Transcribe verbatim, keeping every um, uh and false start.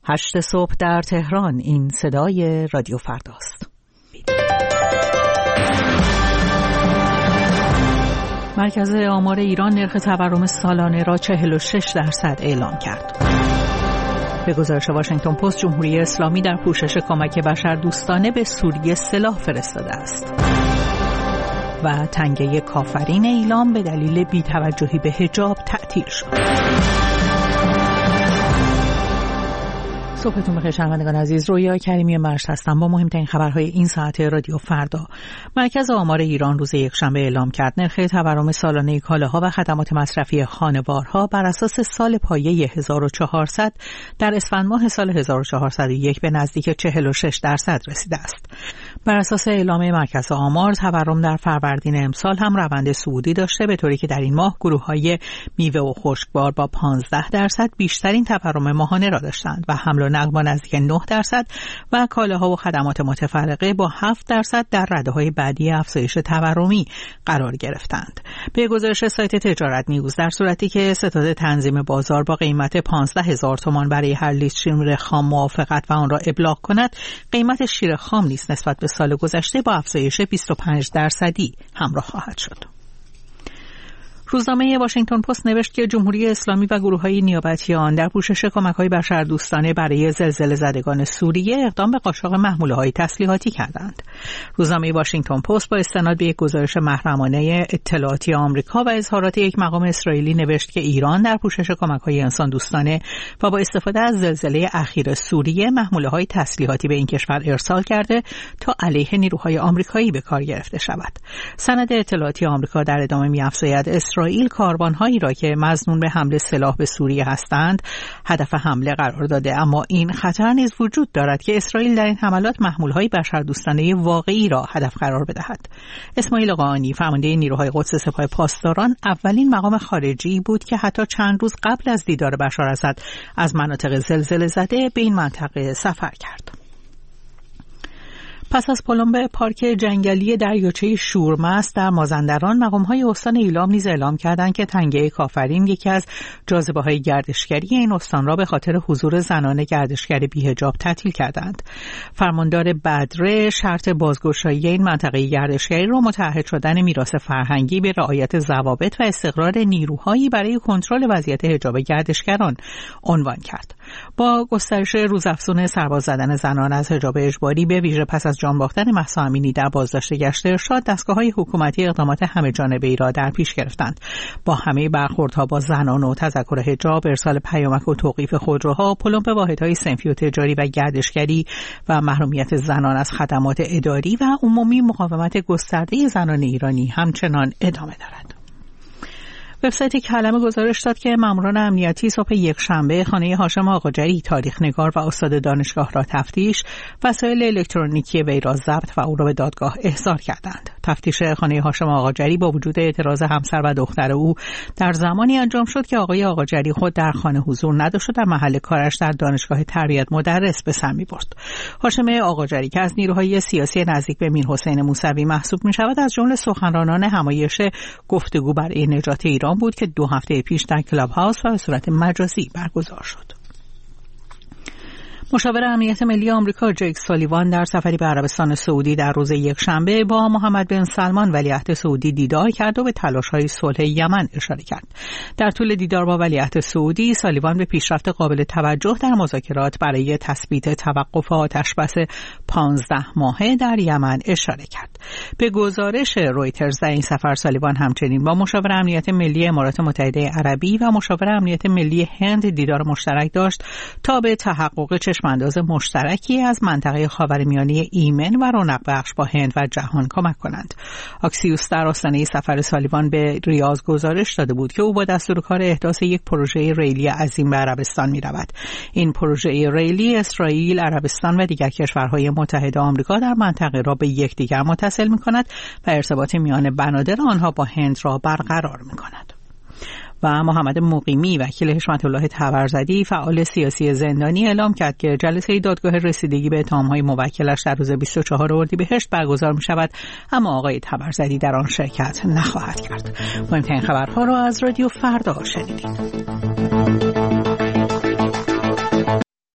هشت صبح در تهران. این صدای رادیو فرداست. مرکز آمار ایران نرخ تورم سالانه را چهل و شش درصد اعلام کرد. به گزارش واشنگتن پست، جمهوری اسلامی در پوشش کمک بشردوستانه به سوریه سلاح فرستاده است. و تنگه کافرین ایلام به دلیل بی‌توجهی به حجاب تعطیل شد. صبحتون بخیر شنوندگان عزیز، رویا کریمی مرشد هستم با مهمترین خبرهای این ساعت رادیو فردا. مرکز آمار ایران روز یکشنبه اعلام کرد نرخ تورم سالانه کالاها و خدمات مصرفی خانوارها بر اساس سال پایه هزار و چهارصد در اسفند ماه سال هزار و چهارصد و یک به نزدیک چهل و شش درصد رسیده است. بر اساس اعلام مرکز آمار، تورم در فروردین امسال هم روند صعودی داشته، به طوری که در این ماه گروه‌های میوه و خشکبار با پانزده درصد بیشترین تورم ماهانه را داشتند و حمل و نقل با نزدیک نه درصد و کالاها و خدمات متفرقه با هفت درصد در رده‌های بعدی افزایش تورمی قرار گرفتند. به گزارش سایت تجارت نیوز، در صورتی که ستاد تنظیم بازار با قیمت پانزده هزار تومان برای هر لیتر شیر خام موافقت و آن را ابلاغ کند، قیمت شیر خام نیز نسبت به سال گذشته با افزایش بیست و پنج درصدی همراه خواهد شد. روزنامه واشنگتن پست نوشت که جمهوری اسلامی و گروه‌های نیابتی آن در پوشش کمک‌های بشردوستانه برای زلزله زدگان سوریه اقدام به قاچاق محموله‌های تسلیحاتی کردند. روزنامه واشنگتن پست با استناد به یک گزارش محرمانه اطلاعاتی آمریکا و اظهارات یک مقام اسرائیلی نوشت که ایران در پوشش کمک‌های انسان‌دوستانه و با استفاده از زلزله اخیر سوریه محموله‌های تسلیحاتی به این کشور ارسال کرده تا علیه نیروهای آمریکایی به کار گرفته شود. سند اطلاعاتی آمریکا در ادامه می‌افزاید اسرائیل کاروان‌هایی را که مظنون به حمله سلاح به سوریه هستند هدف حمله قرار داده، اما این خطر نیز وجود دارد که اسرائیل در این حملات محمول‌های بشردوستانه واقعی را هدف قرار بدهد. اسماعیل قائنی، فرمانده نیروهای قدس سپاه پاسداران، اولین مقام خارجی بود که حتی چند روز قبل از دیدار بشار اسد از مناطق زلزله زده به این منطقه سفر کرد. پس از پلمب پارک جنگلی دریاچه شورمست در مازندران، مقام‌های استان ایلام نیز اعلام کردند که تنگه کافرین یکی از جاذبه‌های گردشگری این استان را به خاطر حضور زنان گردشگر بی‌حجاب تعطیل کردند. فرماندار بدره شرط بازگشایی این منطقه گردشگری را متعهد شدن میراث فرهنگی به رعایت ضوابط و استقرار نیروهایی برای کنترل وضعیت حجاب گردشگران عنوان کرد. با گسترش روزافزون سرباز زدن زنان از حجاب اجباری، به ویژه پس از جان باختن مهسا امینی در بازداشت گشت ارشاد، دستگاه‌های حکومتی اقدامات همه جانبه‌ای را در پیش گرفتند. با همه برخوردها با زنان و تذکر حجاب، ارسال پیامک و توقیف خودروها، پلمب واحدهای صنفی و تجاری و گردشگری و محرومیت زنان از خدمات اداری و عمومی، مقاومت گسترده زنان ایرانی همچنان ادامه دارد. وبسایت کلمه گزارش داد که ماموران امنیتی صبح یکشنبه خانه هاشم آقاجری، تاریخ‌نگار و استاد دانشگاه را تفتیش، وسایل الکترونیکی وی را ضبط و او را به دادگاه احضار کردند. تفتیش خانه هاشم آقاجری با وجود اعتراض همسر و دختر او در زمانی انجام شد که آقای آقاجری خود در خانه حضور نداشت و در محل کارش در دانشگاه تربیت مدرس به سر می‌برد. هاشم آقاجری که از نیروهای سیاسی نزدیک به میرحسین موسوی محسوب می‌شود، از جمله سخنرانان همایش گفتگو برای نجات ایران بود که دو هفته پیش در کلاب هاوس و به صورت مجازی برگزار شد. مشاور امنیت ملی آمریکا جیک سالیوان در سفری به عربستان سعودی در روز یکشنبه با محمد بن سلمان ولیعهد سعودی دیدار کرد و به تلاش‌های صلح یمن اشاره کرد. در طول دیدار با ولیعهد سعودی، سالیوان به پیشرفت قابل توجه در مذاکرات برای تثبیت توقف آتش‌بس پانزده ماهه در یمن اشاره کرد. به گزارش رویترز، در این سفر سالیوان همچنین با مشاور امنیت ملی امارات متحده عربی و مشاور امنیت ملی هند دیدار مشترک داشت تا به تحقق چشمانداز مشترکی از منطقه خاورمیانه ایمن و رونق بخش با هند و جهان کمک کنند. آکسیوس در آستانه سفر سالیوان به ریاض گزارش داده بود که او با دستور کار احداث یک پروژه ریلی عظیم به عربستان می رود. این پروژه ریلی اسرائیل، عربستان و دیگر کشورهای متحد آمریکا در منطقه را به یکدیگر متصل می کند و ارتباط میان بنادر آنها با هند را برقرار می کند. و محمد مقیمی، وکیل حشمت الله طبرزدی، فعال سیاسی زندانی، اعلام کرد که جلسه دادگاه رسیدگی به اتهام‌های موکلش در روز بیست و چهارم اردیبهشت برگزار می‌شود، اما آقای طبرزدی در آن شرکت نخواهد کرد. مهمترین خبرها را از رادیو فردا شنیدید.